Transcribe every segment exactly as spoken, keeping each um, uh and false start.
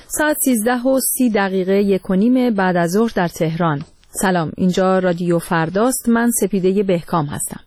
ساعت سیزده و سی دقیقه یک و نیم بعد از ظهر در تهران. سلام، اینجا رادیو فرداست. من سپیده بهکام هستم.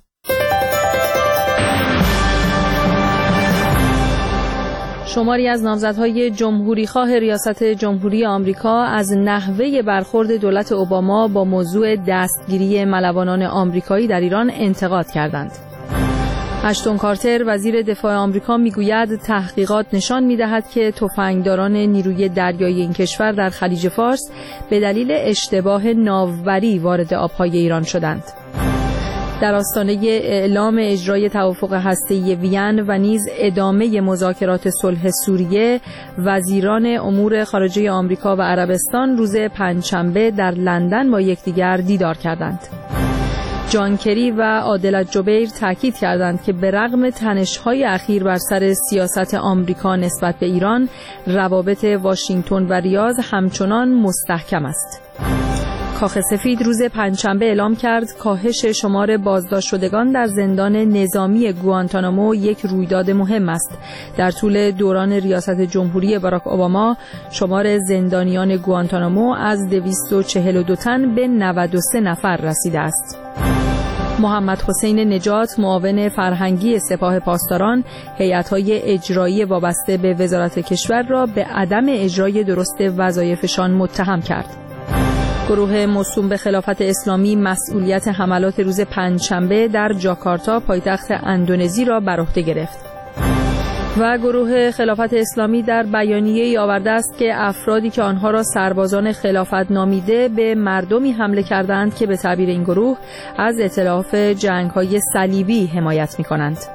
شماری از نامزدهای جمهوریخواه ریاست جمهوری آمریکا از نحوه برخورد دولت اوباما با موضوع دستگیری ملوانان آمریکایی در ایران انتقاد کردند. اشتون کارتر وزیر دفاع آمریکا میگوید تحقیقات نشان میدهد که تفنگداران نیروی دریایی این کشور در خلیج فارس به دلیل اشتباه ناوبری وارد آبهای ایران شدند. در آستانه اعلام اجرای توافق هسته‌ای وین و نیز ادامه مذاکرات صلح سوریه، وزیران امور خارجه آمریکا و عربستان روز پنجشنبه در لندن با یکدیگر دیدار کردند. جان کری و عادل الجبیر تاکید کردند که به رغم تنش‌های اخیر بر سر سیاست آمریکا نسبت به ایران، روابط واشنگتن و ریاض همچنان مستحکم است. کاخ سفید روز پنجشنبه اعلام کرد کاهش شمار بازداشت شدگان در زندان نظامی گوانتانامو یک رویداد مهم است. در طول دوران ریاست جمهوری باراک اوباما شمار زندانیان گوانتانامو از دویست و چهل و دو تن به نود و سه نفر رسیده است. محمد حسین نجات معاون فرهنگی سپاه پاسداران هیئت‌های اجرایی وابسته به وزارت کشور را به عدم اجرای درست وظایفشان متهم کرد. گروه موسوم به خلافت اسلامی مسئولیت حملات روز پنجشنبه در جاکارتا پایتخت اندونزی را بر عهده گرفت. و گروه خلافت اسلامی در بیانیه‌ای آورده است که افرادی که آنها را سربازان خلافت نامیده به مردمی حمله کردند که به تعبیر این گروه از ائتلاف جنگ‌های صلیبی حمایت می‌کنند.